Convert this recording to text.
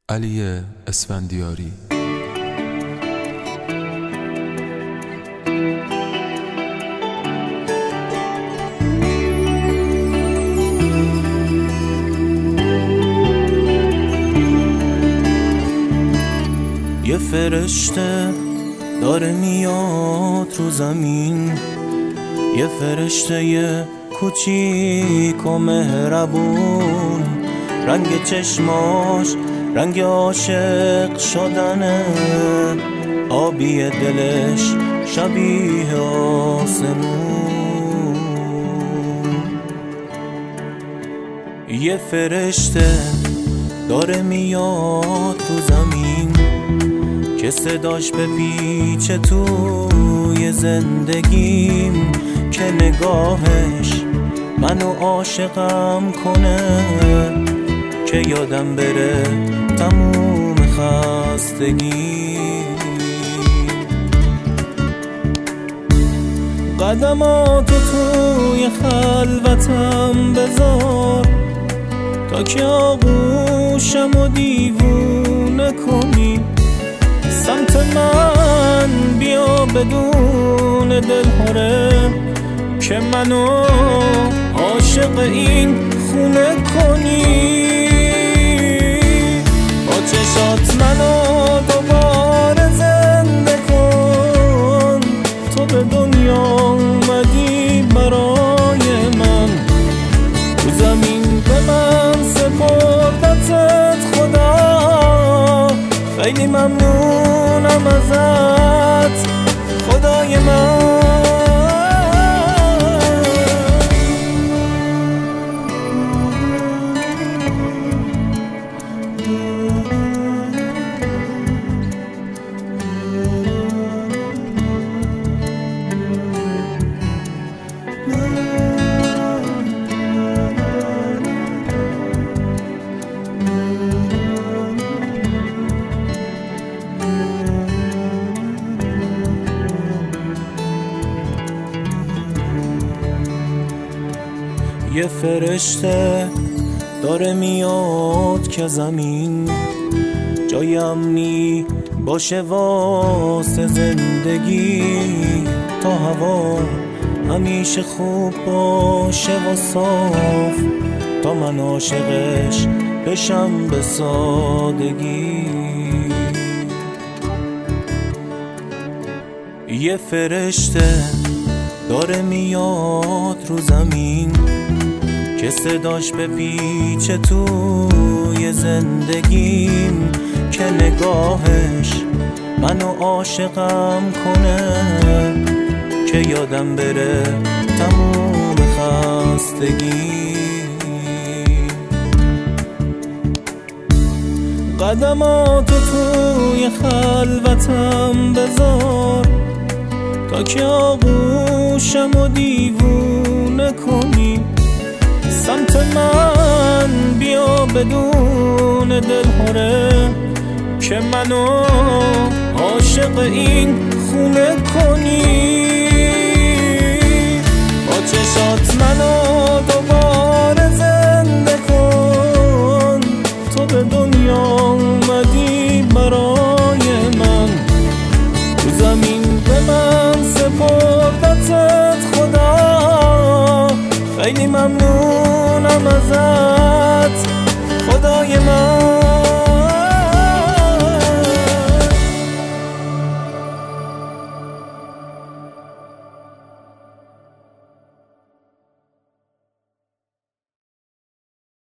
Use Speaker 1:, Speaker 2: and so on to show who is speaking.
Speaker 1: علی اسفندیاری.
Speaker 2: یه فرشته داره میاد رو زمین، یه فرشته یه کوچیک و مهربون، رنگ چشماش رنگ عاشق شدنه، آبی دلش شبیه آسمون. یه فرشته داره میاد تو زمین که صداش به پیچه توی زندگیم، که نگاهش منو عاشقم کنه، که یادم بره تموم خستگی. قدماتو توی خلوتم بذار تا که آغوشم و دیوونه کنی، سمت من بیا بدون دلهوره، که منو عاشق این خونه کنی. با چشات منو دوباره زنده کن، تو به دنیا اومدی برای من، تو زمین به من سپردتت خدا، خیلی ممنونم ازت خدای من. یه فرشته داره میاد که زمین جای امنی باشه واسه زندگی، تا هوا همیشه خوب باشه و صاف، تا من عاشقش بشم به سادگی. یه فرشته داره میاد رو زمین که صداش به پیچه توی زندگیم، که نگاهش منو عاشقم کنه، که یادم بره تموم خستگی. قدماتو توی خلوتم بذار تا که آغوشم و دیوونه کنی، سمت من بیا بدون دلهوره، که منو عاشق این خونه کنی. با چشات منو دوباره